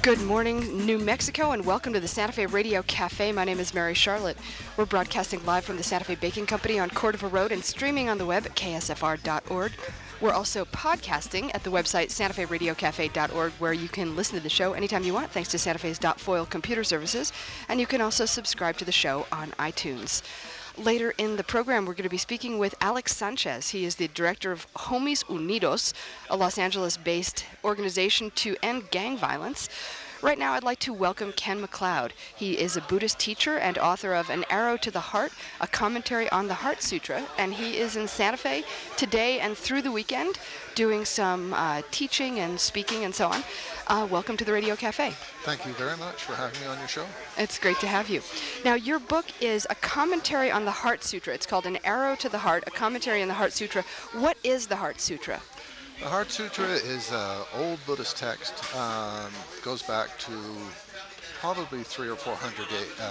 Good morning, New Mexico, and welcome to the Santa Fe Radio Cafe. My name is Mary Charlotte. We're broadcasting live from the Santa Fe Baking Company on Cordova Road and streaming on the web at ksfr.org. We're also podcasting at the website santaferadiocafe.org, where you can listen to the show anytime you want, thanks to Santa Fe's .foil computer services, and you can also subscribe to the show on iTunes. Later in the program, we're going to be speaking with Alex Sanchez. He is the director of Homies Unidos, a Los Angeles-based organization to end gang violence. Right now, I'd like to welcome Ken McLeod. He is a Buddhist teacher and author of An Arrow to the Heart, a commentary on the Heart Sutra, and he is in Santa Fe today and through the weekend doing some teaching and speaking and so on. Welcome to the Radio Cafe. Thank you very much for having me on your show. It's great to have you. Now, your book is a commentary on the Heart Sutra. It's called An Arrow to the Heart, a commentary on the Heart Sutra. What is the Heart Sutra? The Heart Sutra is an old Buddhist text. Goes back to probably 300 or 400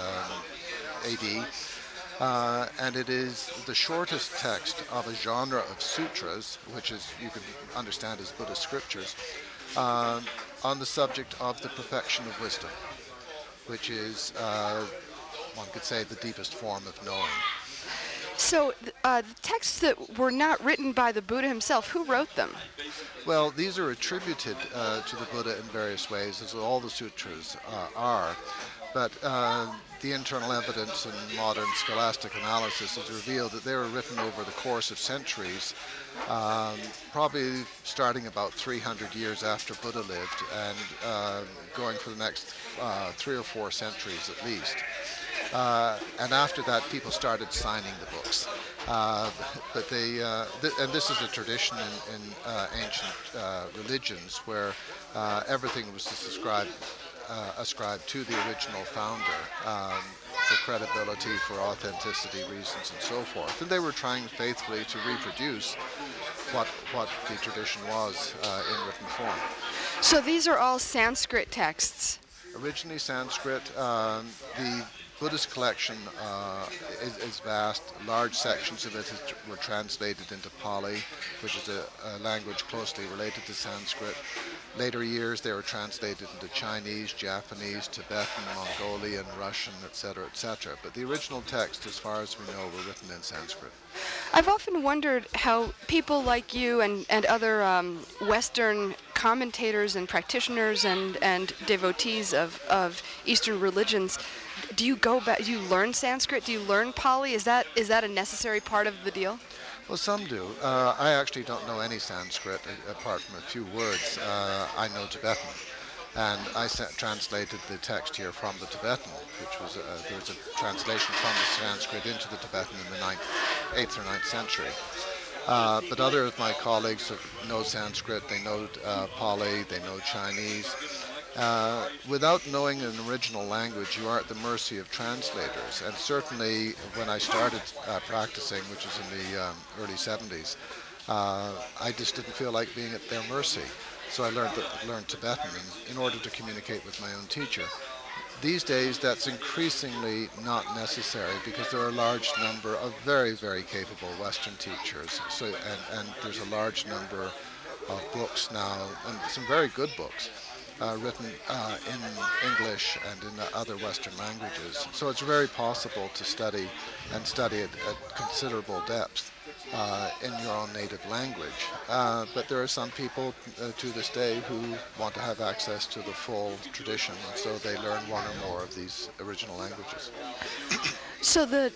AD. And it is the shortest text of a genre of sutras, which is, you can understand as Buddhist scriptures, on the subject of the perfection of wisdom, which is, one could say, the deepest form of knowing. So, the texts that were not written by the Buddha himself, who wrote them? Well, these are attributed to the Buddha in various ways, as all the sutras are. But the internal evidence and modern scholastic analysis has revealed that they were written over the course of centuries, probably starting about 300 years after Buddha lived and going for the next 3 or 4 centuries at least. And after that, people started signing the books. But they, and this is a tradition in ancient religions where everything was ascribed to the original founder for credibility, for authenticity reasons, and so forth. And they were trying faithfully to reproduce what the tradition was in written form. So these are all Sanskrit texts? Originally Sanskrit. The Buddhist collection is vast. Large sections of it were translated into Pali, which is a language closely related to Sanskrit. Later years, they were translated into Chinese, Japanese, Tibetan, Mongolian, Russian, etc., etc. But the original text, as far as we know, were written in Sanskrit. I've often wondered how people like you and other Western commentators and practitioners and devotees of Eastern religions, do you go back? Do you learn Sanskrit? Do you learn Pali? Is that a necessary part of the deal? Well, some do. I actually don't know any Sanskrit apart from a few words. I know Tibetan, and I translated the text here from the Tibetan, which was there was a translation from the Sanskrit into the Tibetan in the 8th or 9th century. But other of my colleagues know Sanskrit, they know Pali, they know Chinese. Without knowing an original language, you are at the mercy of translators. And certainly when I started practicing, which was in the early 70s, I just didn't feel like being at their mercy. So I learned Tibetan in order to communicate with my own teacher. These days, that's increasingly not necessary because there are a large number of very, very capable Western teachers. So, and there's a large number of books now, and some very good books, written in English and in other Western languages. So it's very possible to study it at considerable depth in your own native language. But there are some people to this day who want to have access to the full tradition, and so they learn one or more of these original languages. So the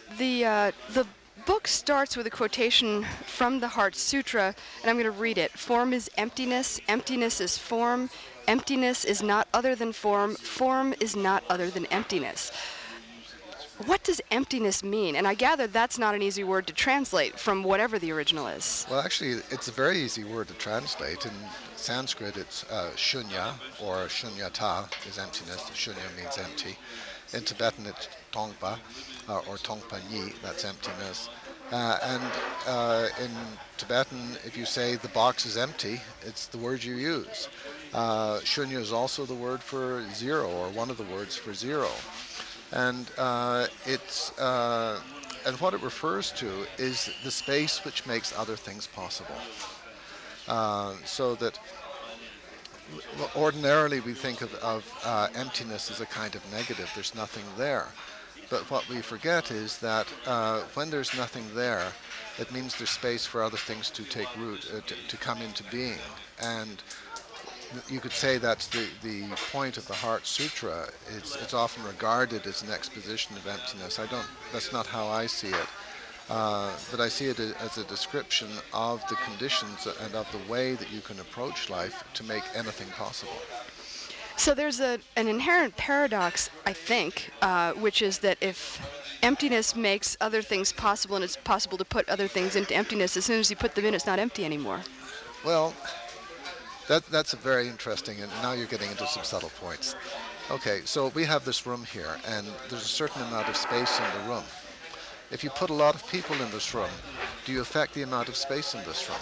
book starts with a quotation from the Heart Sutra, and I'm going to read it. Form is emptiness, emptiness is form, emptiness is not other than form, form is not other than emptiness. What does emptiness mean? And I gather that's not an easy word to translate from whatever the original is. Well, actually, it's a very easy word to translate. In Sanskrit, it's shunya, or shunyata is emptiness. Shunya means empty. In Tibetan, it's tongpa, or tongpa nyi, that's emptiness. And in Tibetan, if you say the box is empty, it's the word you use. Shunya is also the word for zero, or one of the words for zero. And and what it refers to is the space which makes other things possible. So that Well, ordinarily we think of emptiness as a kind of negative. There's nothing there. But what we forget is that when there's nothing there, it means there's space for other things to take root, to come into being. And you could say that's the point of the Heart Sutra. It's often regarded as an exposition of emptiness. That's not how I see it. But I see it as a description of the conditions and of the way that you can approach life to make anything possible. So there's an inherent paradox, I think, which is that if emptiness makes other things possible and it's possible to put other things into emptiness, as soon as you put them in, it's not empty anymore. Well, that's a very interesting, and now you're getting into some subtle points. Okay, so we have this room here, and there's a certain amount of space in the room. If you put a lot of people in this room, do you affect the amount of space in this room?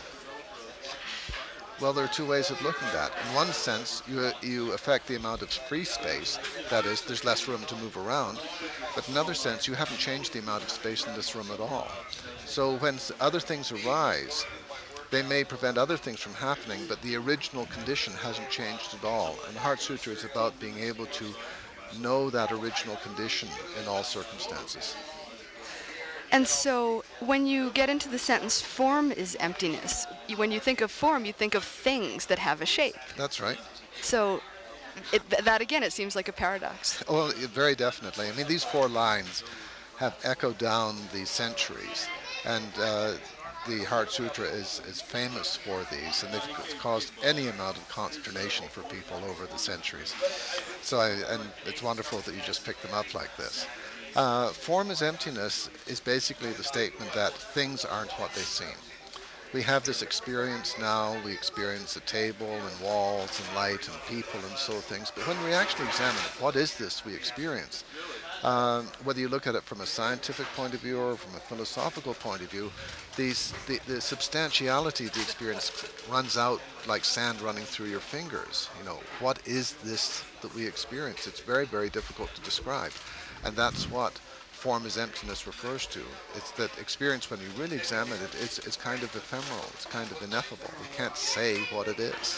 Well, there are two ways of looking at that. In one sense, you affect the amount of free space, that is, there's less room to move around. But in another sense, you haven't changed the amount of space in this room at all. So when other things arise, they may prevent other things from happening, but the original condition hasn't changed at all. And the Heart Sutra is about being able to know that original condition in all circumstances. And so when you get into the sentence, form is emptiness, when you think of form, you think of things that have a shape. That's right. So that again, it seems like a paradox. Well, very definitely. I mean, these 4 lines have echoed down the centuries, and the Heart Sutra is famous for these, and they've caused any amount of consternation for people over the centuries. And it's wonderful that you just picked them up like this. Form is emptiness is basically the statement that things aren't what they seem. We have this experience now, we experience a table and walls and light and people and so things, but when we actually examine what is this we experience, whether you look at it from a scientific point of view or from a philosophical point of view, the substantiality of the experience runs out like sand running through your fingers. You know, what is this that we experience? It's very, very difficult to describe. And that's what form is emptiness refers to. It's that experience when you really examine it, it's kind of ephemeral, it's kind of ineffable. We can't say what it is.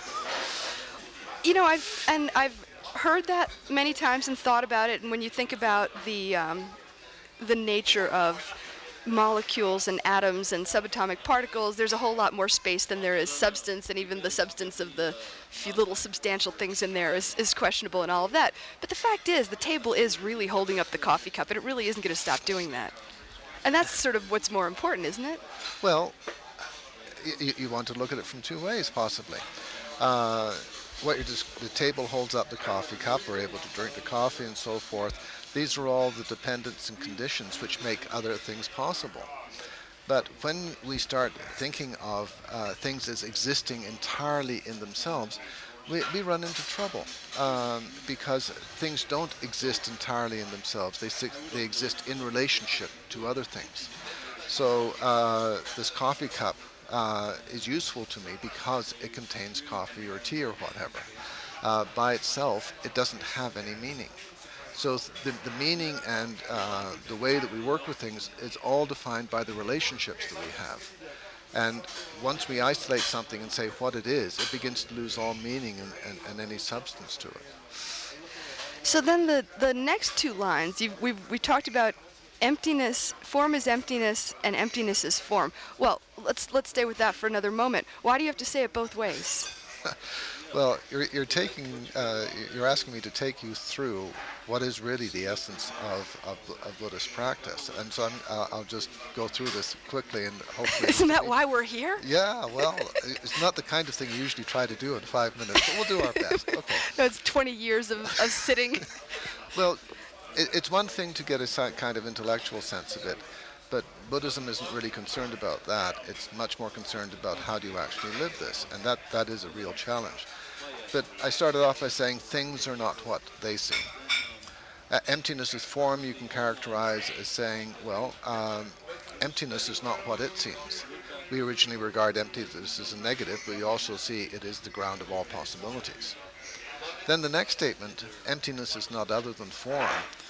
You know, I've heard that many times and thought about it, and when you think about the nature of molecules and atoms and subatomic particles, there's a whole lot more space than there is substance, and even the substance of the few little substantial things in there is questionable and all of that. But the fact is, the table is really holding up the coffee cup, and it really isn't going to stop doing that. And that's sort of what's more important, isn't it? Well, you want to look at it from 2 ways, possibly. The table holds up the coffee cup, we're able to drink the coffee and so forth. These are all the dependents and conditions which make other things possible. But when we start thinking of things as existing entirely in themselves, we run into trouble because things don't exist entirely in themselves. They exist in relationship to other things. So this coffee cup is useful to me because it contains coffee or tea or whatever. By itself, it doesn't have any meaning. So the meaning and the way that we work with things is all defined by the relationships that we have. And once we isolate something and say what it is, it begins to lose all meaning and any substance to it. So then the next 2 lines, we talked about emptiness, form is emptiness, and emptiness is form. Well, let's stay with that for another moment. Why do you have to say it both ways? Well, you're asking me to take you through what is really the essence of Buddhist practice, and so I'll just go through this quickly and hopefully. Isn't that why we're here? Yeah, well, it's not the kind of thing you usually try to do in 5 minutes, but we'll do our best. Okay. No, it's 20 years of sitting. Well, it's one thing to get a kind of intellectual sense of it, but Buddhism isn't really concerned about that. It's much more concerned about how do you actually live this, and that is a real challenge. But I started off by saying things are not what they seem. Emptiness is form you can characterize as saying, well, emptiness is not what it seems. We originally regard emptiness as a negative, but we also see it is the ground of all possibilities. Then the next statement, emptiness is not other than form.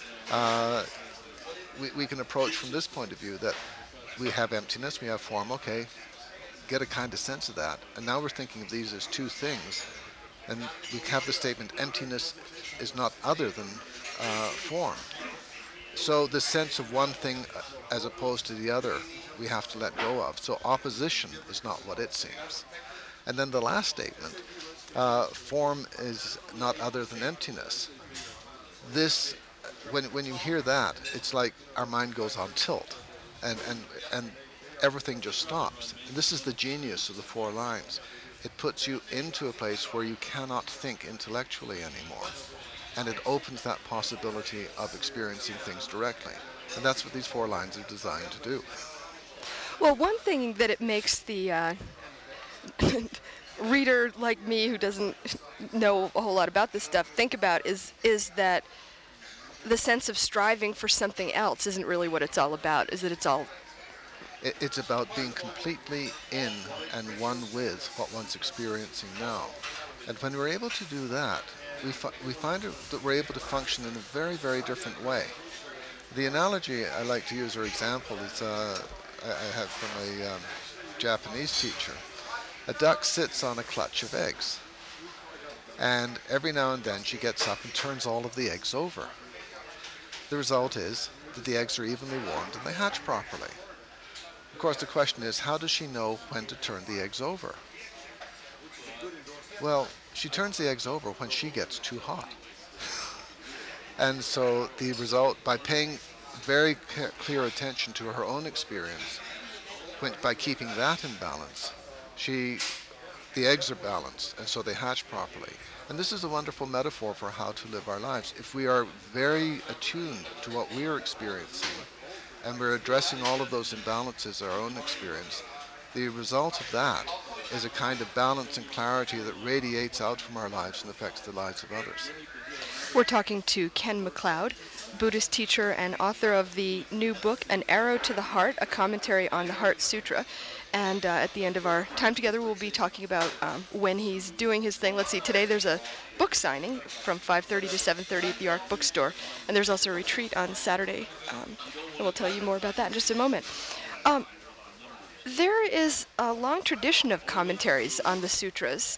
We can approach from this point of view that we have emptiness, we have form, okay, get a kind of sense of that. And now we're thinking of these as 2 things And we have the statement, emptiness is not other than form. So the sense of one thing as opposed to the other, we have to let go of. So opposition is not what it seems. And then the last statement, form is not other than emptiness. This, when you hear that, it's like our mind goes on tilt, and everything just stops. And this is the genius of the four lines. It puts you into a place where you cannot think intellectually anymore, and it opens that possibility of experiencing things directly. And that's what these four lines are designed to do. Well, one thing that it makes the reader like me who doesn't know a whole lot about this stuff think about is that the sense of striving for something else isn't really what it's all about, is that it's all... It's about being completely in and one with what one's experiencing now. And when we're able to do that, we find that we're able to function in a very, very different way. The analogy I like to use, or example, is I have from a Japanese teacher. A duck sits on a clutch of eggs, and every now and then she gets up and turns all of the eggs over. The result is that the eggs are evenly warmed and they hatch properly. Of course, the question is, how does she know when to turn the eggs over? Well, she turns the eggs over when she gets too hot. And so the result, by paying very clear attention to her own experience, by keeping that in balance, the eggs are balanced, and so they hatch properly. And this is a wonderful metaphor for how to live our lives. If we are very attuned to what we are experiencing, and we're addressing all of those imbalances, our own experience, the result of that is a kind of balance and clarity that radiates out from our lives and affects the lives of others. We're talking to Ken MacLeod, Buddhist teacher and author of the new book, An Arrow to the Heart, a commentary on the Heart Sutra. And at the end of our time together, we'll be talking about when he's doing his thing. Let's see, today there's a book signing from 5:30 to 7:30 at the Ark Bookstore. And there's also a retreat on Saturday. And we'll tell you more about that in just a moment. There is a long tradition of commentaries on the sutras.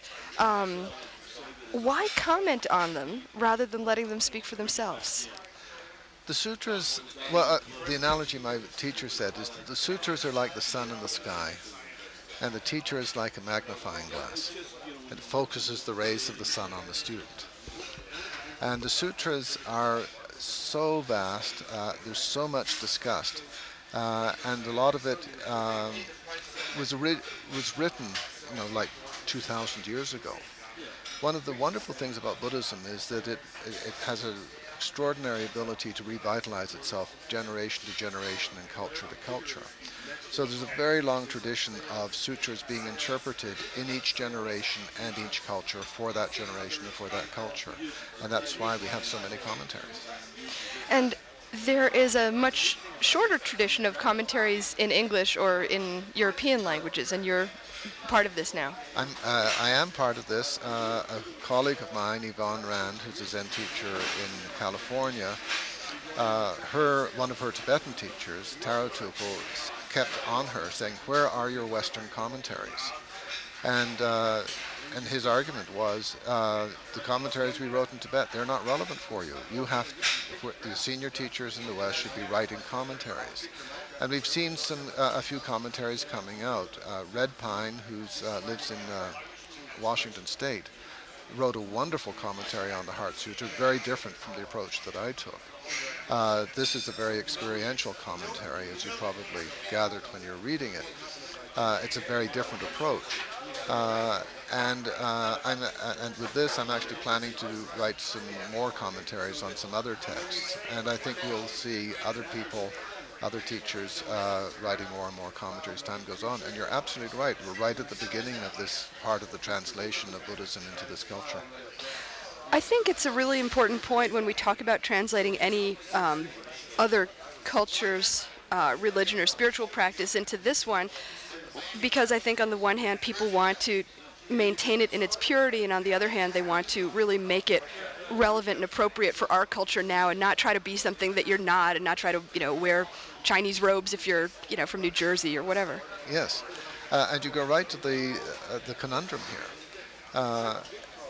Why comment on them rather than letting them speak for themselves? The sutras, well, the analogy my teacher said is that the sutras are like the sun in the sky, and the teacher is like a magnifying glass. It focuses the rays of the sun on the student. And the sutras are so vast, there's so much discussed, and a lot of it was written, like 2,000 years ago. One of the wonderful things about Buddhism is that it has an extraordinary ability to revitalize itself generation to generation and culture to culture. So there's a very long tradition of sutras being interpreted in each generation and each culture for that generation and for that culture. And that's why we have so many commentaries. And there is a much shorter tradition of commentaries in English or in European languages, and you're part of this now. I am part of this. A colleague of mine, Yvonne Rand, who's a Zen teacher in California, one of her Tibetan teachers, Taro Tupul, kept on her saying, "Where are your Western commentaries?" And his argument was, the commentaries we wrote in Tibet, they're not relevant for you. The senior teachers in the West should be writing commentaries. And we've seen a few commentaries coming out. Red Pine, who lives in Washington State, wrote a wonderful commentary on the Heart Sutra, very different from the approach that I took. This is a very experiential commentary, as you probably gathered when you're reading it. It's a very different approach. And with this, I'm actually planning to write some more commentaries on some other texts. And I think we'll see other people, other teachers writing more and more commentaries as time goes on. And you're absolutely right. We're right at the beginning of this part of the translation of Buddhism into this culture. I think it's a really important point when we talk about translating any other culture's religion or spiritual practice into this one, because I think on the one hand people want to maintain it in its purity, and on the other hand they want to really make it relevant and appropriate for our culture now, and not try to be something that you're not, and not try to wear Chinese robes if you're from New Jersey or whatever. Yes, and you go right to the conundrum here.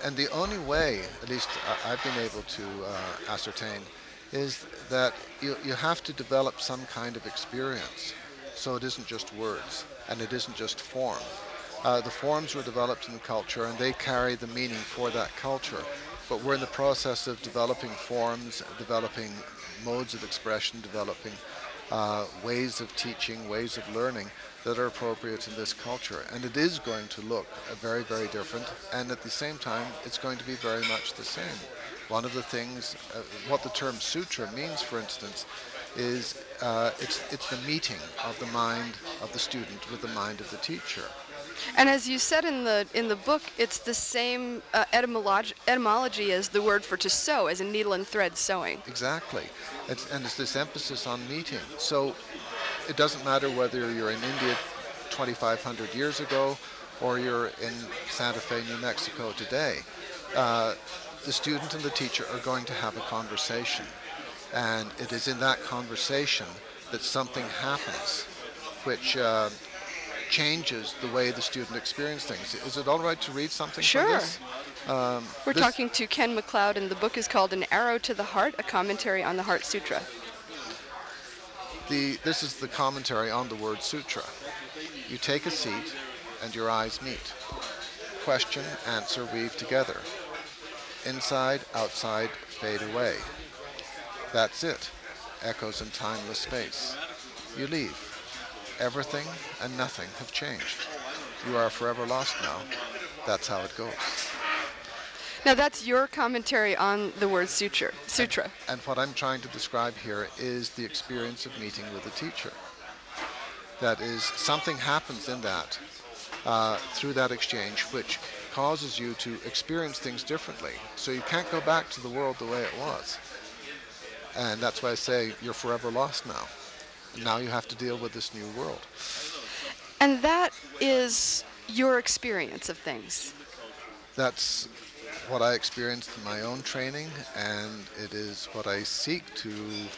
And the only way, at least I've been able to ascertain, is that you have to develop some kind of experience. So it isn't just words, and it isn't just form. The forms were developed in the culture, and they carry the meaning for that culture. But we're in the process of developing forms, developing modes of expression, developing ways of teaching, ways of learning that are appropriate in this culture. And it is going to look very, very different, and at the same time, it's going to be very much the same. One of the things, what the term sutra means, for instance, is it's the meeting of the mind of the student with the mind of the teacher. And as you said in the book, it's the same etymology as the word for to sew, as in needle and thread sewing. Exactly. It's this emphasis on meeting. So it doesn't matter whether you're in India 2,500 years ago or you're in Santa Fe, New Mexico today. The student and the teacher are going to have a conversation. And it is in that conversation that something happens which changes the way the student experiences things. Is it all right to read something from this? Sure. We're talking to Ken MacLeod, and the book is called An Arrow to the Heart, a commentary on the Heart Sutra. This is the commentary on the word sutra. You take a seat and your eyes meet. Question, answer, weave together. Inside, outside, fade away. That's it. Echoes in timeless space. You leave. Everything and nothing have changed. You are forever lost now. That's how it goes. Now that's your commentary on the word sutra. And what I'm trying to describe here is the experience of meeting with a teacher. That is, something happens in that, through that exchange, which causes you to experience things differently. So you can't go back to the world the way it was. And that's why I say you're forever lost now. Now you have to deal with this new world. And that is your experience of things. That's what I experienced in my own training, and it is what I seek to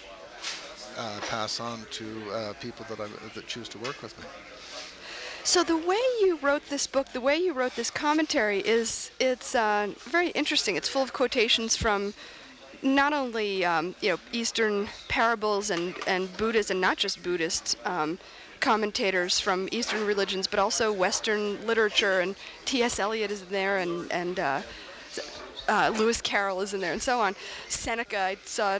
pass on to people that choose to work with me. So the way you wrote this book, the way you wrote this commentary it's very interesting. It's full of quotations from not only Eastern parables and Buddhist, and not just Buddhist commentators from Eastern religions, but also Western literature, and T.S. Eliot is in there, and Lewis Carroll is in there, and so on. Seneca, I saw.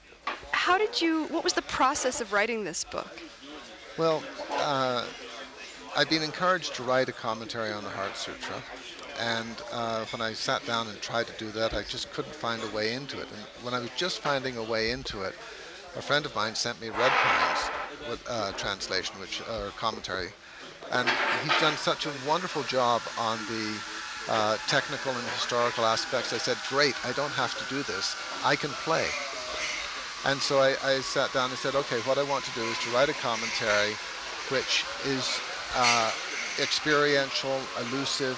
What was the process of writing this book? Well, I've been encouraged to write a commentary on the Heart Sutra. And when I sat down and tried to do that, I just couldn't find a way into it. And when I was just finding a way into it, a friend of mine sent me Red Pines with translation, or commentary. And he's done such a wonderful job on the technical and historical aspects. I said, great, I don't have to do this. I can play. And so I sat down and said, okay, what I want to do is to write a commentary which is experiential, elusive.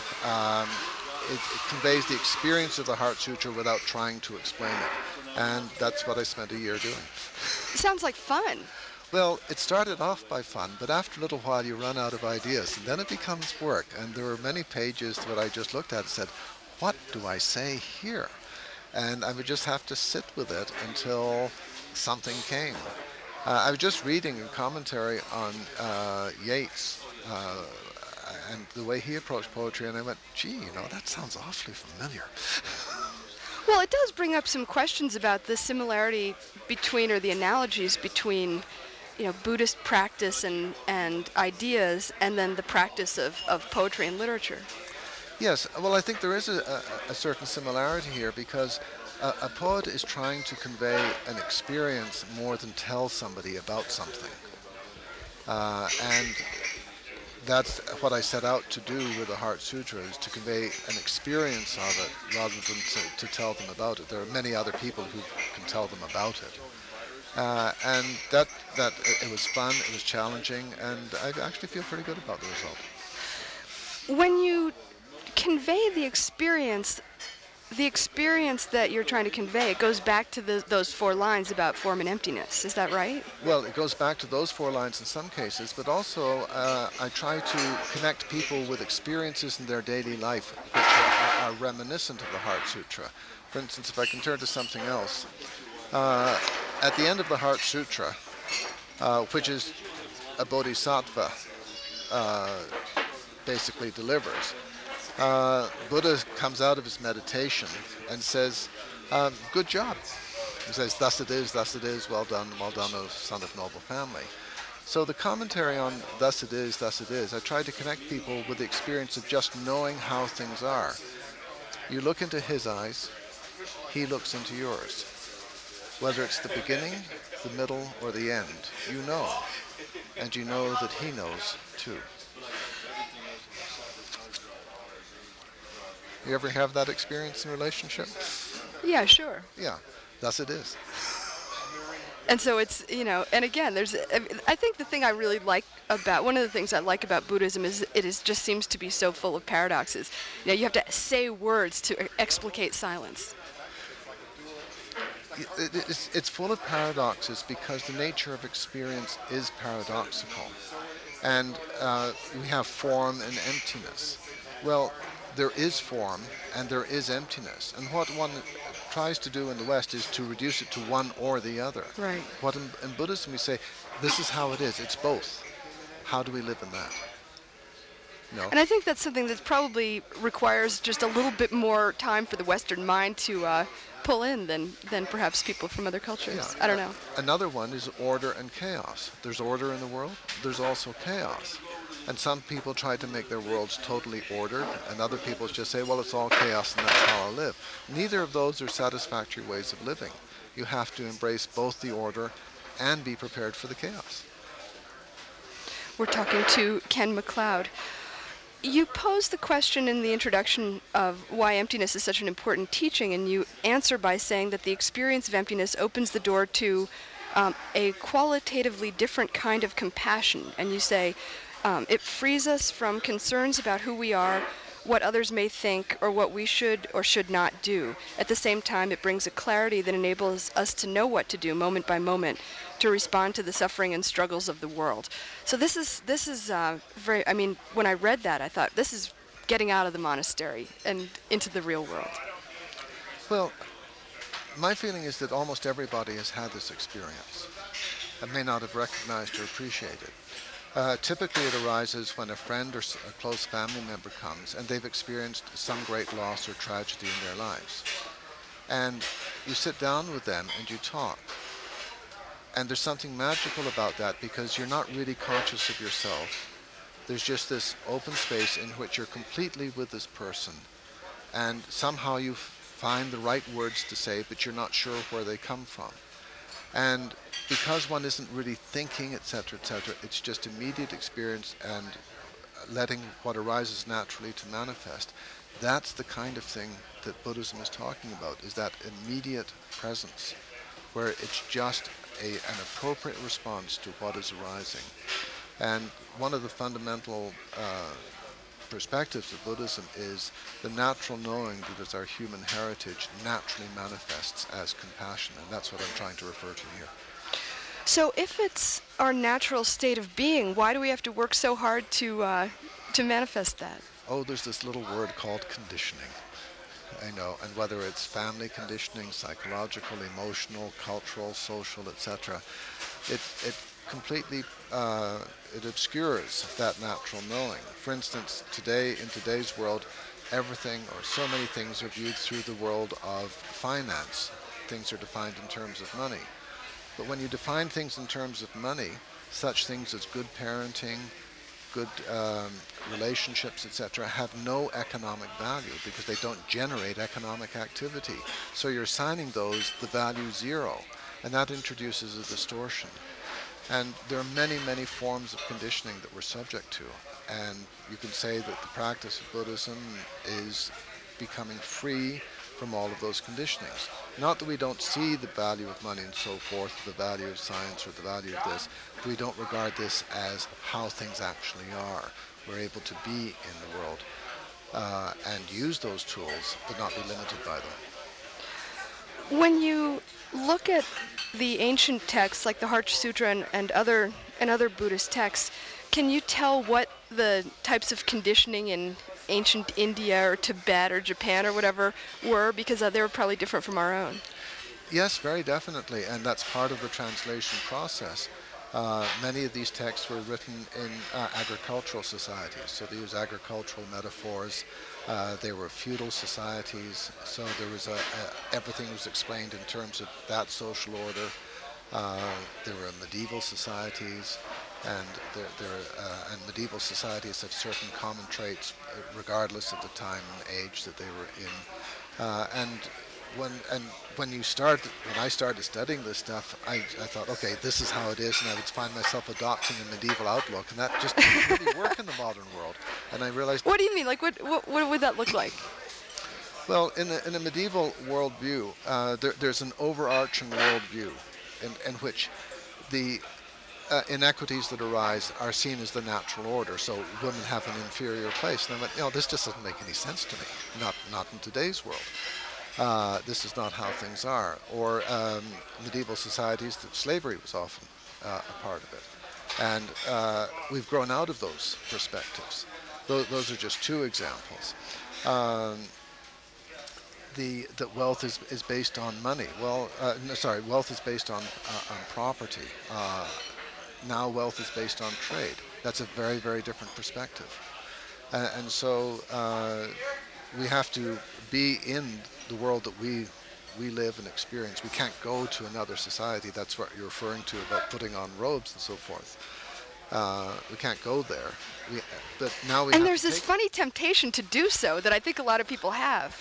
It conveys the experience of the Heart Sutra without trying to explain it. And that's what I spent a year doing. Sounds like fun. Well, it started off by fun, but after a little while you run out of ideas, and then it becomes work. And there were many pages that I just looked at and said, what do I say here? And I would just have to sit with it until something came. I was just reading a commentary on Yeats, and the way he approached poetry, and I went, gee, that sounds awfully familiar. Well, it does bring up some questions about the similarity between, or the analogies between, Buddhist practice and ideas, and then the practice of poetry and literature. Yes, well, I think there is a certain similarity here, because a poet is trying to convey an experience more than tell somebody about something. And that's what I set out to do with the Heart Sutra, is to convey an experience of it rather than to tell them about it. There are many other people who can tell them about it. And that it was fun, it was challenging, and I actually feel pretty good about the result. When you convey the experience that you're trying to convey, it goes back to those 4 lines about form and emptiness. Is that right? Well, it goes back to those 4 lines in some cases, but also I try to connect people with experiences in their daily life which are reminiscent of the Heart Sutra. For instance, if I can turn to something else, at the end of the Heart Sutra, which is a bodhisattva basically delivers, Buddha comes out of his meditation and says, good job. He says, thus it is, well done, O son of noble family. So the commentary on thus it is, I tried to connect people with the experience of just knowing how things are. You look into his eyes, he looks into yours. Whether it's the beginning, the middle, or the end, you know. And you know that he knows too. You ever have that experience in a relationship? Yeah, sure. Yeah, thus it is. And so it's, and again, I think the thing I really like about, one of the things I like about Buddhism is just seems to be so full of paradoxes. You have to say words to explicate silence. It's full of paradoxes because the nature of experience is paradoxical. And we have form and emptiness. Well, there is form and there is emptiness. And what one tries to do in the West is to reduce it to one or the other. Right. What in Buddhism we say, this is how it is. It's both. How do we live in that? No. And I think that's something that probably requires just a little bit more time for the Western mind to pull in than perhaps people from other cultures. Yeah. I don't know. Another one is order and chaos. There's order in the world. There's also chaos. And some people try to make their worlds totally ordered, and other people just say, well, it's all chaos and that's how I live. Neither of those are satisfactory ways of living. You have to embrace both the order and be prepared for the chaos. We're talking to Ken MacLeod. You posed the question in the introduction of why emptiness is such an important teaching, and you answer by saying that the experience of emptiness opens the door to a qualitatively different kind of compassion. And you say, it frees us from concerns about who we are, what others may think, or what we should or should not do. At the same time, it brings a clarity that enables us to know what to do moment by moment to respond to the suffering and struggles of the world. So this is very, when I read that, I thought, this is getting out of the monastery and into the real world. Well, my feeling is that almost everybody has had this experience and may not have recognized or appreciated it. Typically it arises when a friend or a close family member comes and they've experienced some great loss or tragedy in their lives. And you sit down with them and you talk. And there's something magical about that because you're not really conscious of yourself. There's just this open space in which you're completely with this person. And somehow you find the right words to say, but you're not sure where they come from. And because one isn't really thinking, etc., it's just immediate experience and letting what arises naturally to manifest. That's the kind of thing that Buddhism is talking about, is that immediate presence, where it's just an appropriate response to what is arising. And one of the fundamental perspectives of Buddhism is the natural knowing that is our human heritage naturally manifests as compassion, and that's what I'm trying to refer to here. So if it's our natural state of being, why do we have to work so hard to manifest that? Oh, there's this little word called conditioning. I know, and whether it's family conditioning, psychological, emotional, cultural, social, etc., it completely it obscures that natural knowing. For instance, in today's world, everything or so many things are viewed through the world of finance. Things are defined in terms of money. But when you define things in terms of money, such things as good parenting, good relationships, etc., have no economic value because they don't generate economic activity. So you're assigning those the value 0, and that introduces a distortion. And there are many, many forms of conditioning that we're subject to. And you can say that the practice of Buddhism is becoming free from all of those conditionings. Not that we don't see the value of money and so forth, the value of science or the value of this, but we don't regard this as how things actually are. We're able to be in the world and use those tools, but not be limited by them. When you look at the ancient texts like the Heart Sutra and other Buddhist texts, Can you tell what the types of conditioning in ancient India or Tibet or Japan or whatever were? Because they were probably different from our own. Yes, very definitely, and that's part of the translation process. Many of these texts were written in agricultural societies, so they use agricultural metaphors. They were feudal societies, so there was everything was explained in terms of that social order. There were medieval societies, and and medieval societies have certain common traits, regardless of the time and age that they were in. And when I started studying this stuff, I thought, okay, this is how it is, and I would find myself adopting a medieval outlook, and that just didn't really work in the modern world. And I realized. What do you mean? Like, what would that look like? Well, in a medieval worldview, there's an overarching worldview in which the inequities that arise are seen as the natural order. So women have an inferior place. And I went, this just doesn't make any sense to me. Not in today's world. This is not how things are. Or medieval societies, that slavery was often a part of it. And we've grown out of those perspectives. Those are just two examples. That wealth is based on money. Wealth is based on property. Now wealth is based on trade. That's a very, very different perspective. And so we have to be in the world that we live and experience. We can't go to another society. That's what you're referring to about putting on robes and so forth. We can't go there. But now we. And there's this funny temptation to do so that I think a lot of people have.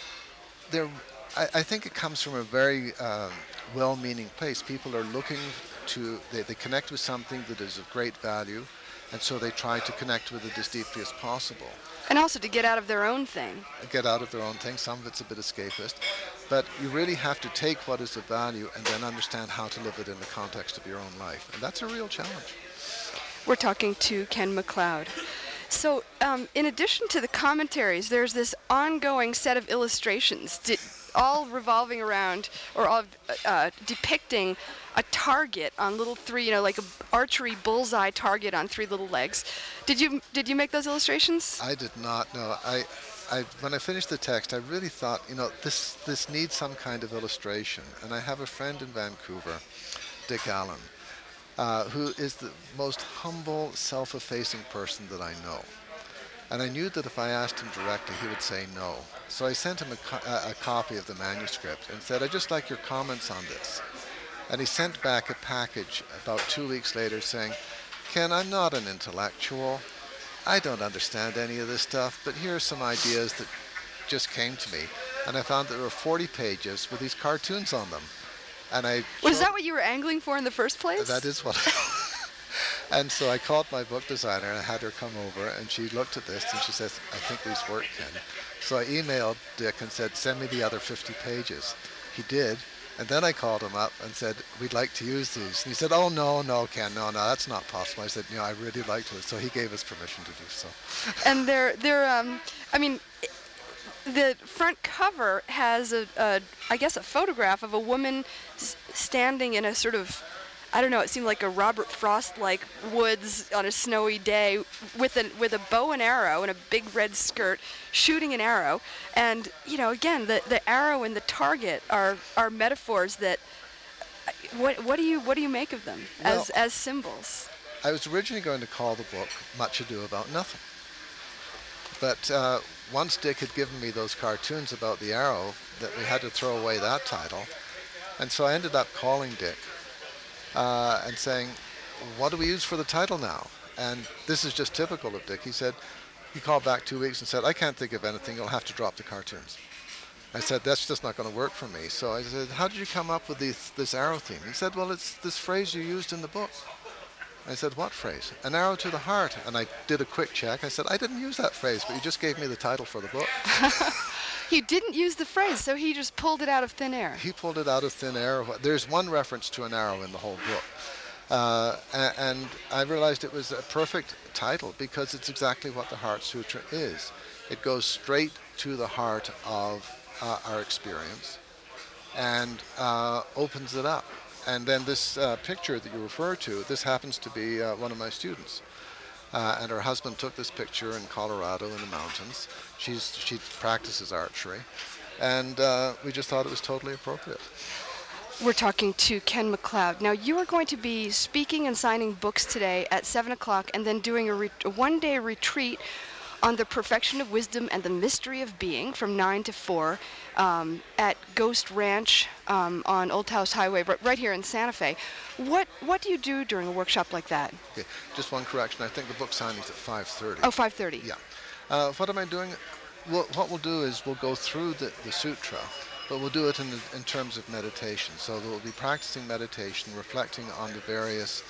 I think it comes from a very well-meaning place. People are looking to, they connect with something that is of great value, and so they try to connect with it as deeply as possible. And also to get out of their own thing. Get out of their own thing. Some of it's a bit escapist. But you really have to take what is of value and then understand how to live it in the context of your own life. And that's a real challenge. We're talking to Ken MacLeod. So, in addition to the commentaries, there's this ongoing set of illustrations, all revolving around, or all depicting a target on little three, like an archery bullseye target on three little legs. Did you make those illustrations? I did not. No, when I finished the text, I really thought, this needs some kind of illustration. And I have a friend in Vancouver, Dick Allen, who is the most humble, self-effacing person that I know. And I knew that if I asked him directly, he would say no. So I sent him a copy of the manuscript and said, I'd just like your comments on this. And he sent back a package about 2 weeks later saying, Ken, I'm not an intellectual. I don't understand any of this stuff, but here are some ideas that just came to me. And I found that there were 40 pages with these cartoons on them. And was that what you were angling for in the first place? That is what And so I called my book designer and I had her come over, and she looked at this and she says, I think these work, Ken. So I emailed Dick and said, send me the other 50 pages. He did. And then I called him up and said, we'd like to use these. And he said, oh, no, Ken, no, that's not possible. I said, I really like to. So he gave us permission to do so. And the front cover has a photograph of a woman standing in a sort of, I don't know, it seemed like a Robert Frost-like woods on a snowy day with a bow and arrow and a big red skirt shooting an arrow. And, again, the arrow and the target are metaphors that, what do you make of them as symbols? I was originally going to call the book Much Ado About Nothing. But once Dick had given me those cartoons about the arrow, that we had to throw away that title. And so I ended up calling Dick and saying, what do we use for the title now? And this is just typical of Dick. He called back 2 weeks and said, I can't think of anything. You'll have to drop the cartoons. I said, that's just not going to work for me. So I said, how did you come up with this arrow theme? He said, well, it's this phrase you used in the book. I said, what phrase? An arrow to the heart. And I did a quick check. I said, I didn't use that phrase, but you just gave me the title for the book. He didn't use the phrase, so he just pulled it out of thin air. He pulled it out of thin air. There's one reference to an arrow in the whole book. And I realized it was a perfect title because it's exactly what the Heart Sutra is. It goes straight to the heart of our experience and opens it up. And then this picture that you refer to, this happens to be one of my students. And her husband took this picture in Colorado in the mountains. She practices archery, and we just thought it was totally appropriate. We're talking to Ken MacLeod. Now, you are going to be speaking and signing books today at 7 o'clock and then doing a one-day retreat on the perfection of wisdom and the mystery of being from 9 to 4 at Ghost Ranch on Old Taos Highway, right here in Santa Fe. What do you do during a workshop like that? Okay, just one correction. I think the book signing is at 5:30. Oh, 5:30. Yeah. What am I doing? Well, what we'll do is we'll go through the sutra, but we'll do it in terms of meditation. So we'll be practicing meditation, reflecting on the various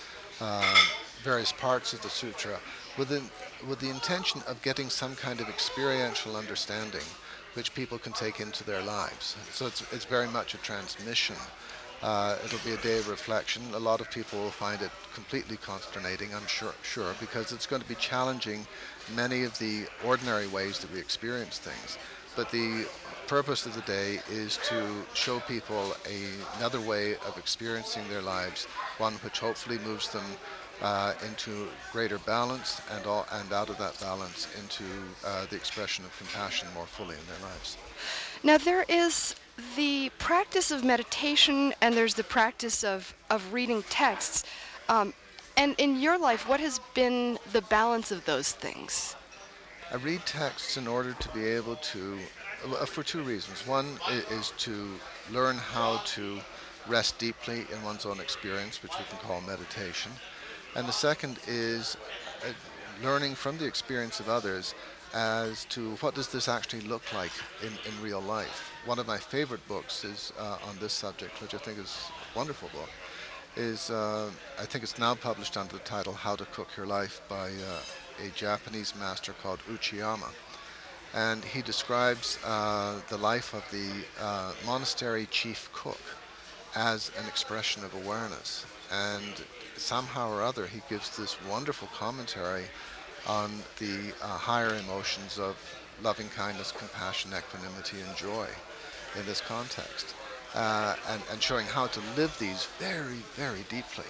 parts of the sutra, with the intention of getting some kind of experiential understanding, which people can take into their lives. So it's very much a transmission. It'll be a day of reflection. A lot of people will find it completely consternating, I'm sure, because it's going to be challenging many of the ordinary ways that we experience things. But the purpose of the day is to show people another way of experiencing their lives, one which hopefully moves them into greater balance, and out of that balance into the expression of compassion more fully in their lives. Now, there is the practice of meditation and there's the practice of reading texts. And in your life, what has been the balance of those things? I read texts in order to be able to, for two reasons. One is to learn how to rest deeply in one's own experience, which we can call meditation. And the second is learning from the experience of others as to what does this actually look like in real life. One of my favorite books is on this subject, which I think is a wonderful book, is I think it's now published under the title How to Cook Your Life by a Japanese master called Uchiyama. And he describes the life of the monastery chief cook as an expression of awareness. And somehow or other he gives this wonderful commentary on the higher emotions of loving kindness, compassion, equanimity, and joy in this context, and showing how to live these very, very deeply.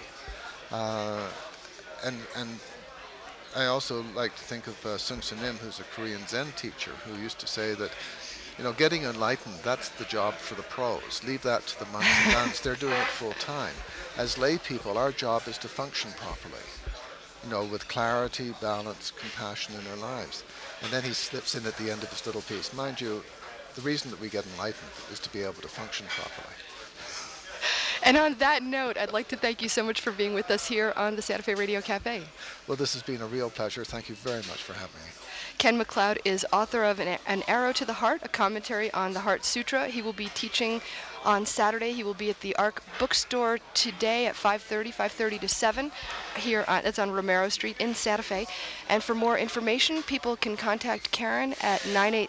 And I also like to think of Sun Tzu Nim, who's a Korean Zen teacher, who used to say that, getting enlightened, that's the job for the pros. Leave that to the monks and nuns. They're doing it full time. As lay people, our job is to function properly, with clarity, balance, compassion in our lives. And then he slips in at the end of his little piece. Mind you, the reason that we get enlightened is to be able to function properly. And on that note, I'd like to thank you so much for being with us here on the Santa Fe Radio Cafe. Well, this has been a real pleasure. Thank you very much for having me. Ken MacLeod is author of An Arrow to the Heart, a commentary on the Heart Sutra. He will be teaching on Saturday. He will be at the Ark Bookstore today at 5:30 to 7 here it's on Romero Street in Santa Fe. And for more information, people can contact Karen at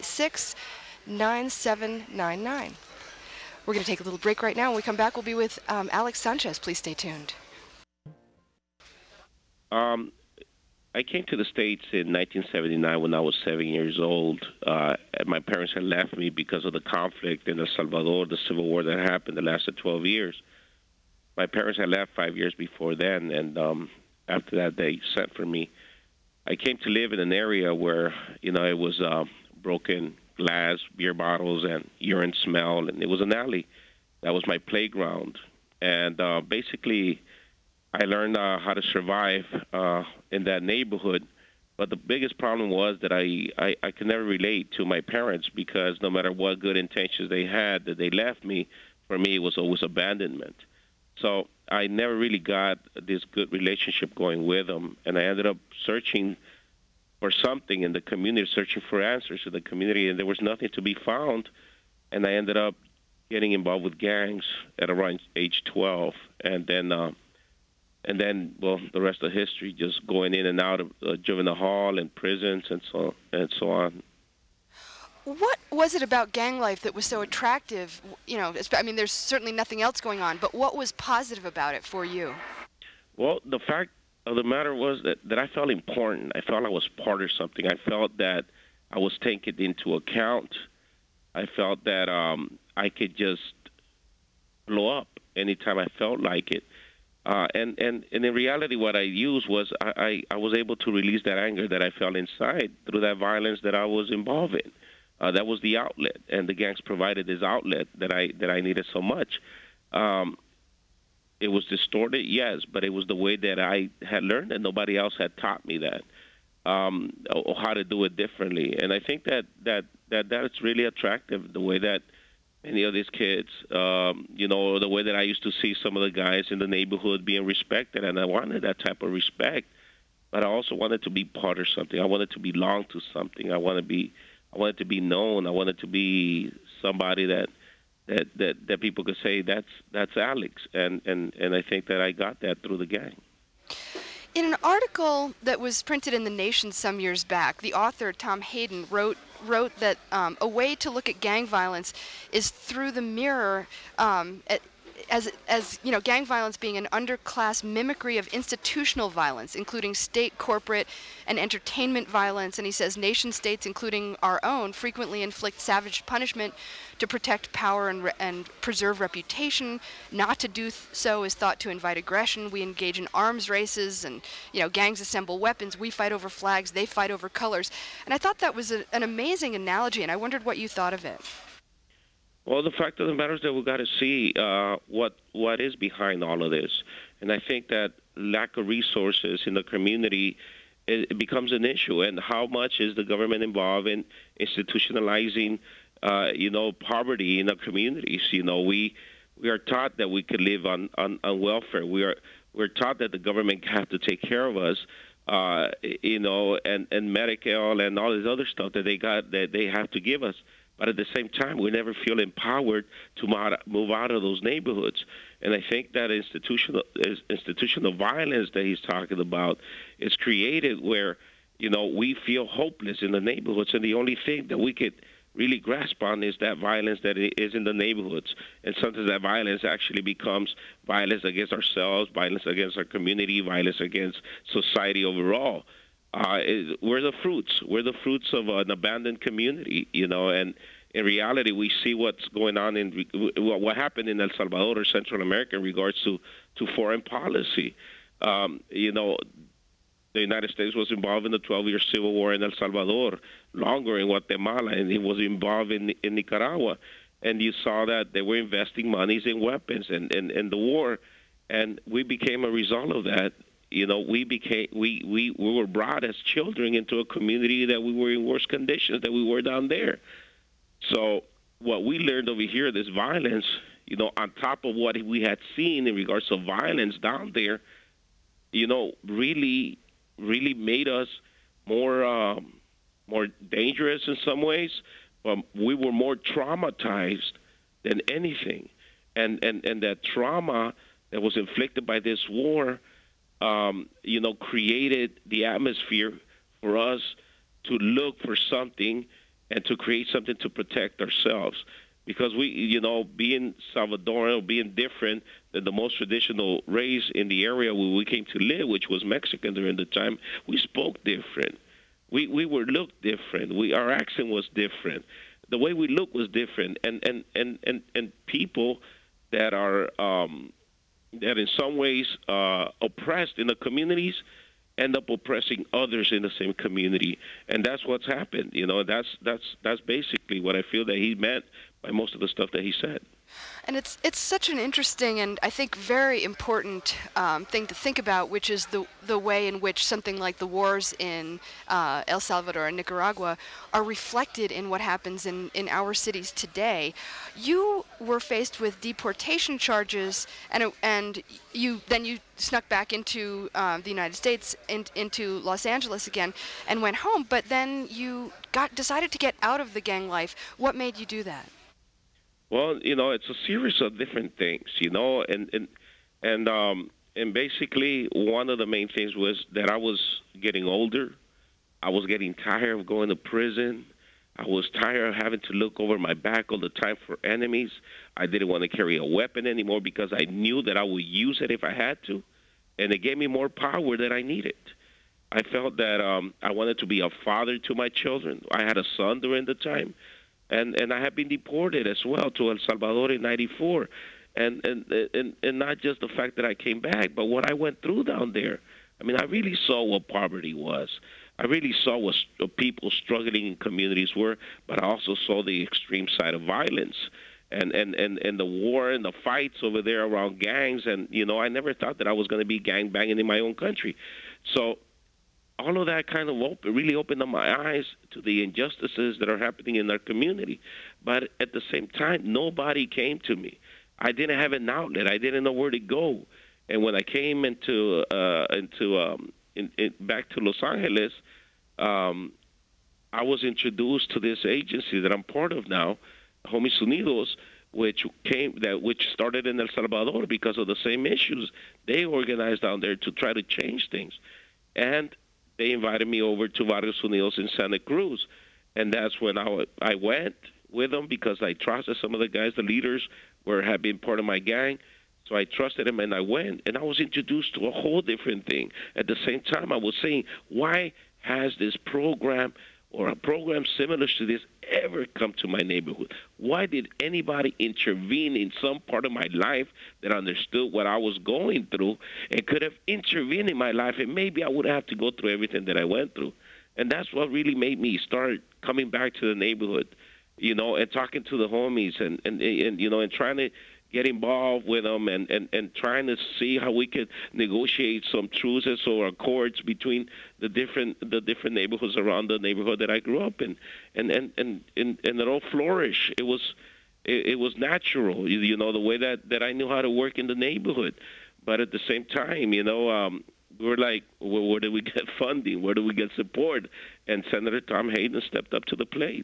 986-9799. We're going to take a little break right now. When we come back, we'll be with Alex Sanchez. Please stay tuned. I came to the States in 1979 when I was 7 years old. My parents had left me because of the conflict in El Salvador, the civil war that happened that lasted 12 years. My parents had left 5 years before then, and after that they sent for me. I came to live in an area where, it was broken glass, beer bottles, and urine smell, and it was an alley. That was my playground. And basically, I learned how to survive in that neighborhood. But the biggest problem was that I could never relate to my parents because no matter what good intentions they had, that they left me, for me it was always abandonment. So I never really got this good relationship going with them, and I ended up searching for something in the community, searching for answers in the community, and there was nothing to be found. And I ended up getting involved with gangs at around age 12, and then, the rest of history, just going in and out of juvenile hall and prisons and so on. What was it about gang life that was so attractive? There's certainly nothing else going on, but what was positive about it for you? Well, the fact of the matter was that I felt important. I felt I was part of something. I felt that I was taken into account. I felt that I could just blow up anytime I felt like it. And in reality, what I used was I was able to release that anger that I felt inside through that violence that I was involved in. That was the outlet, and the gangs provided this outlet that I needed so much. Um, it was distorted, yes, but it was the way that I had learned, and nobody else had taught me that, or how to do it differently. And I think that's really attractive, the way that many of these kids, the way that I used to see some of the guys in the neighborhood being respected, and I wanted that type of respect, but I also wanted to be part of something. I wanted to belong to something. I wanted to be known. I wanted to be somebody that people could say that's Alex, and I think that I got that through the gang. In an article that was printed in The Nation some years back, the author, Tom Hayden, wrote that a way to look at gang violence is through the mirror, as you know, gang violence being an underclass mimicry of institutional violence, including state, corporate, and entertainment violence. And he says nation states, including our own, frequently inflict savage punishment to protect power and preserve reputation. Not to do so is thought to invite aggression. We engage in arms races, and gangs assemble weapons. We fight over flags. They fight over colors. And I thought that was an amazing analogy, and I wondered what you thought of it. Well, the fact of the matter is that we've got to see what is behind all of this. And I think that lack of resources in the community, it becomes an issue. And how much is the government involved in institutionalizing, poverty in the communities? We are taught that we could live on welfare. We're taught that the government have to take care of us, and medical and all this other stuff that they have to give us. But at the same time, we never feel empowered to move out of those neighborhoods. And I think that institutional violence that he's talking about is created where, we feel hopeless in the neighborhoods. And the only thing that we could really grasp on is that violence that is in the neighborhoods. And sometimes that violence actually becomes violence against ourselves, violence against our community, violence against society overall. We're the fruits. We're the fruits of an abandoned community, and in reality, we see what's going on what happened in El Salvador or Central America in regards to foreign policy. The United States was involved in the 12-year civil war in El Salvador, longer in Guatemala, and it was involved in Nicaragua. And you saw that they were investing monies in weapons and the war, and we became a result of that. We were brought as children into a community that we were in worse conditions than we were down there. So what we learned over here, this violence, on top of what we had seen in regards to violence down there, really made us more dangerous in some ways. We were more traumatized than anything, and that trauma that was inflicted by this war, created the atmosphere for us to look for something and to create something to protect ourselves. Because we, being Salvadoran, being different than the most traditional race in the area where we came to live, which was Mexican during the time, we spoke different. We were looked different. Our accent was different. The way we look was different. And people that are that in some ways oppressed in the communities end up oppressing others in the same community, and that's what's happened. That's basically what I feel that he meant by most of the stuff that he said. And it's such an interesting and I think very important thing to think about, which is the way in which something like the wars in El Salvador and Nicaragua are reflected in what happens in our cities today. You were faced with deportation charges, and you snuck back into the United States, into Los Angeles again, and went home. But then you decided to get out of the gang life. What made you do that? Well, it's a series of different things, and basically one of the main things was that I was getting older. I was getting tired of going to prison. I was tired of having to look over my back all the time for enemies. I didn't want to carry a weapon anymore because I knew that I would use it if I had to, and it gave me more power than I needed. I felt that I wanted to be a father to my children. I had a son during the time. And I had been deported as well to El Salvador in '94. and not just the fact that I came back, but what I went through down there. I mean, I really saw what poverty was. I really saw what people struggling in communities were, but I also saw the extreme side of violence and the war and the fights over there around gangs. And, I never thought that I was going to be gang banging in my own country. So all of that kind of really opened up my eyes to the injustices that are happening in our community. But at the same time, nobody came to me. I didn't have an outlet. I didn't know where to go. And when I came back to Los Angeles, I was introduced to this agency that I'm part of now, Homies Unidos, which started in El Salvador because of the same issues. They organized down there to try to change things, and they invited me over to Barrios Unidos in Santa Cruz, and that's when I went with them because I trusted some of the guys, the leaders, had been part of my gang. So I trusted him, and I went, and I was introduced to a whole different thing. At the same time, I was saying, why has this program or a program similar to this ever come to my neighborhood? Why did anybody intervene in some part of my life that understood what I was going through and could have intervened in my life, and maybe I wouldn't have to go through everything that I went through? And that's what really made me start coming back to the neighborhood, and talking to the homies and trying to get involved with them and trying to see how we could negotiate some truces or accords between the different neighborhoods around the neighborhood that I grew up in, and it all flourished. It was natural, the way that I knew how to work in the neighborhood. But at the same time, we were like, well, where do we get funding? Where do we get support? And Senator Tom Hayden stepped up to the plate.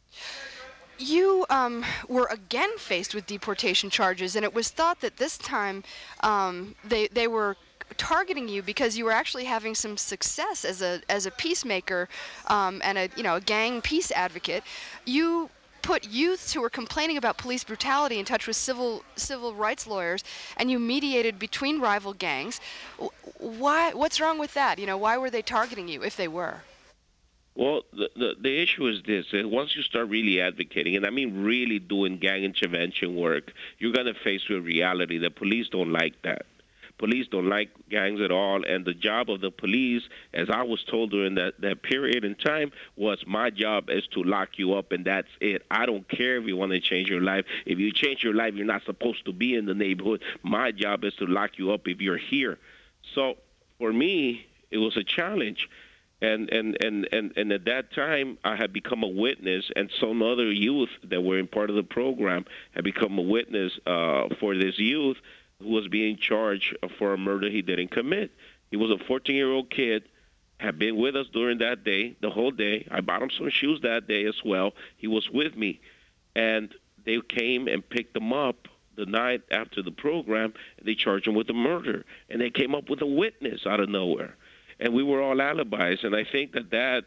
You were again faced with deportation charges, and it was thought that this time they were targeting you because you were actually having some success as a peacemaker and a gang peace advocate. You put youths who were complaining about police brutality in touch with civil rights lawyers, and you mediated between rival gangs. What's wrong with that? Why were they targeting you if they were? Well, the issue is this. Once you start really advocating, and I mean really doing gang intervention work, you're going to face with reality that police don't like that. Police don't like gangs at all, and the job of the police, as I was told during that period in time, was my job is to lock you up, and that's it. I don't care if you want to change your life. If you change your life, you're not supposed to be in the neighborhood. My job is to lock you up if you're here. So for me, it was a challenge. And at that time, I had become a witness, and some other youth that were in part of the program had become a witness for this youth who was being charged for a murder he didn't commit. He was a 14-year-old kid, had been with us during that day, the whole day. I bought him some shoes that day as well. He was with me, and they came and picked him up the night after the program, and they charged him with a murder, and they came up with a witness out of nowhere. And we were all alibis, and I think that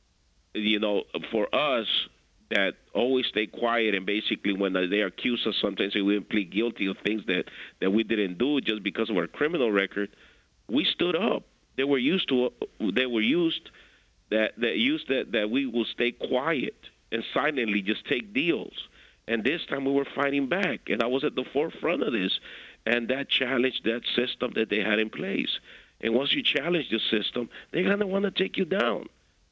for us, that always stay quiet, and basically when they accuse us, sometimes we plead guilty of things that we didn't do just because of our criminal record. We stood up. They were used that we will stay quiet and silently just take deals. And this time we were fighting back, and I was at the forefront of this, and that challenged that system that they had in place. And once you challenge the system, they're going to want to take you down.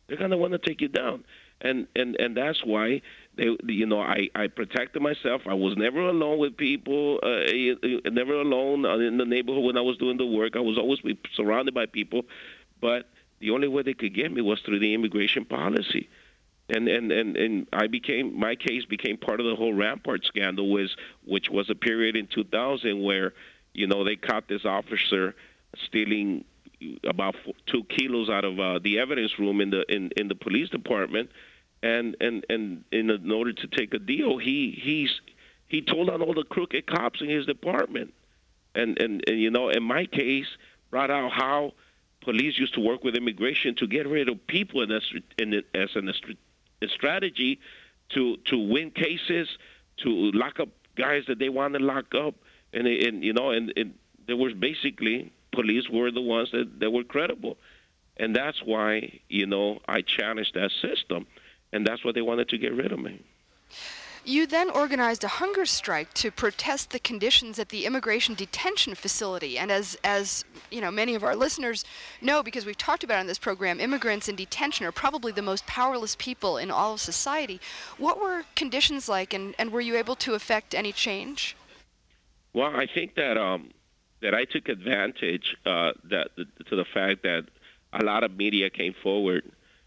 And that's why I protected myself. I was never alone with people, never alone in the neighborhood when I was doing the work. I was always surrounded by people. But the only way they could get me was through the immigration policy. And my case became part of the whole Rampart scandal, which was a period in 2000 where, they caught this officer stealing about 2 kilos out of the evidence room in the police department, and in order to take a deal, he told on all the crooked cops in his department, and in my case brought out how police used to work with immigration to get rid of people as a strategy to win cases, to lock up guys that they want to lock up, and there was basically police were the ones that were credible. And that's why, I challenged that system. And that's why they wanted to get rid of me. You then organized a hunger strike to protest the conditions at the immigration detention facility. And as you know, many of our listeners know, because we've talked about it in this program, immigrants in detention are probably the most powerless people in all of society. What were conditions like, and were you able to affect any change? Well, I think that that I took advantage to the fact that a lot of media came forward.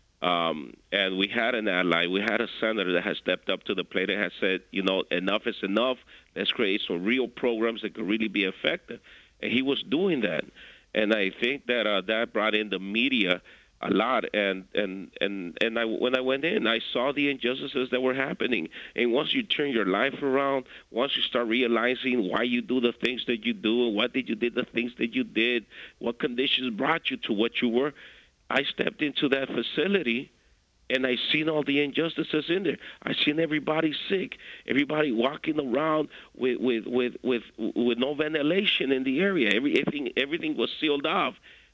And we had an ally. We had a senator that has stepped up to the plate and has said, you know, enough is enough. Let's create some real programs that could really be effective. And he was doing that. And I think that that brought in the media a lot. And when I went in, I saw the injustices that were happening. And once you turn your life around, once you start realizing why you do the things that you do, and what did you did the things that you did, what conditions brought you to what you were, I stepped into that facility, and I seen all the injustices in there. I seen everybody sick, everybody walking around with no ventilation in the area. Everything was sealed off,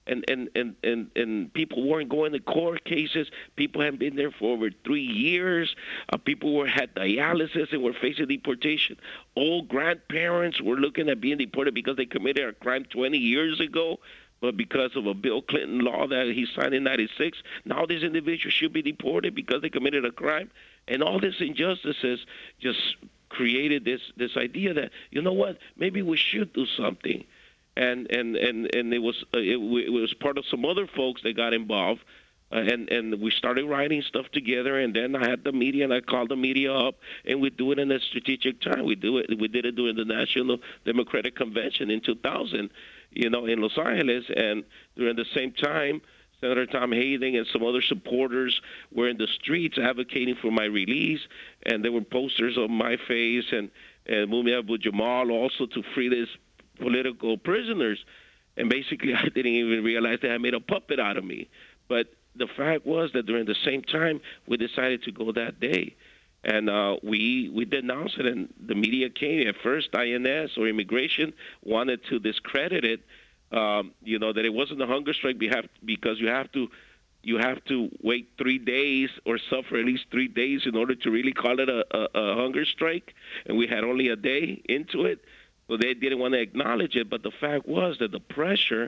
and people weren't going to court cases. People had been there for over 3 years. People had dialysis and were facing deportation. Old grandparents were looking at being deported because they committed a crime 20 years ago. But because of a Bill Clinton law that he signed in 96, now these individuals should be deported because they committed a crime. And all these injustices just created this idea that, you know what, maybe we should do something. And it was part of some other folks that got involved. And we started writing stuff together, and then I had the media, and I called the media up, and we do it in a strategic time. We did it during the National Democratic Convention in 2000, you know, in Los Angeles, and during the same time, Senator Tom Hayden and some other supporters were in the streets advocating for my release, and there were posters of my face and Mumia Abu-Jamal also to free these political prisoners. And basically, I didn't even realize they had made a puppet out of me. But the fact was that during the same time, we decided to go that day. And we denounced it, and the media came. At first, INS or immigration wanted to discredit it, you know, that it wasn't a hunger strike because you have to wait 3 days or suffer at least 3 days in order to really call it a hunger strike. And we had only a day into it, so they didn't want to acknowledge it. But the fact was that the pressure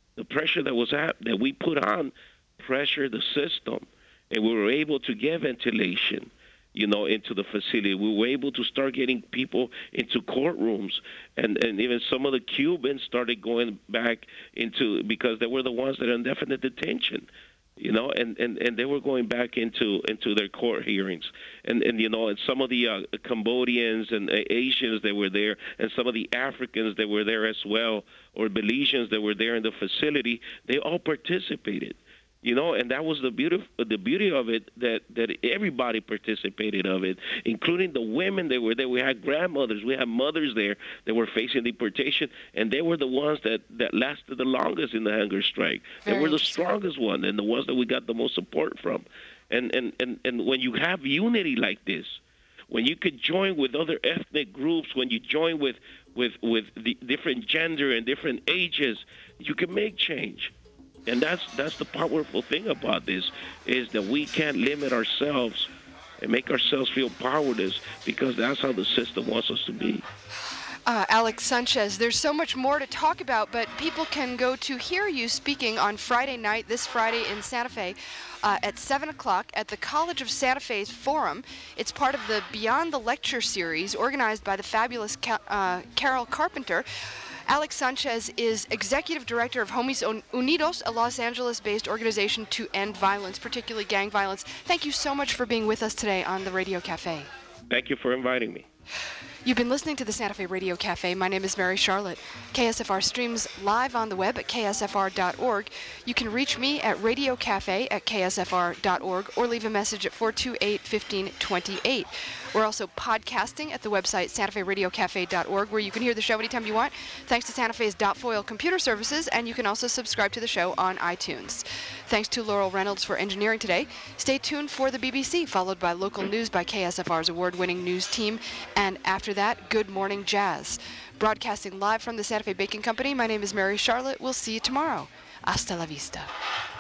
that we put on pressured the system, and we were able to get ventilation, you know, into the facility. We were able to start getting people into courtrooms, and even some of the Cubans started going back into, because they were the ones that are in indefinite detention, you know, and they were going back into their court hearings. And you know, and some of the Cambodians and Asians that were there, and some of the Africans that were there as well, or Belizeans that were there in the facility, they all participated. You know, and that was the beauty of it, that everybody participated of it, including the women that were there. We had grandmothers, we had mothers there that were facing deportation, and they were the ones that lasted the longest in the hunger strike. They were the strongest one, and the ones that we got the most support from. And when you have unity like this, when you could join with other ethnic groups, when you join with the different gender and different ages, you can make change. And that's the powerful thing about this, is that we can't limit ourselves and make ourselves feel powerless, because that's how the system wants us to be. Alex Sanchez, there's so much more to talk about, but people can go to hear you speaking on Friday night, this Friday in Santa Fe, at 7 o'clock at the College of Santa Fe's Forum. It's part of the Beyond the Lecture series organized by the fabulous Carol Carpenter. Alex Sanchez is Executive Director of Homies Unidos, a Los Angeles-based organization to end violence, particularly gang violence. Thank you so much for being with us today on the Radio Cafe. Thank you for inviting me. You've been listening to the Santa Fe Radio Cafe. My name is Mary Charlotte. KSFR streams live on the web at ksfr.org. You can reach me at radiocafe@ksfr.org or leave a message at 428-1528. We're also podcasting at the website santaferadiocafe.org, where you can hear the show anytime you want, thanks to Santa Fe's .foil computer services, and you can also subscribe to the show on iTunes. Thanks to Laurel Reynolds for engineering today. Stay tuned for the BBC, followed by local news by KSFR's award-winning news team, and after that, Good Morning Jazz. Broadcasting live from the Santa Fe Baking Company, my name is Mary Charlotte. We'll see you tomorrow. Hasta la vista.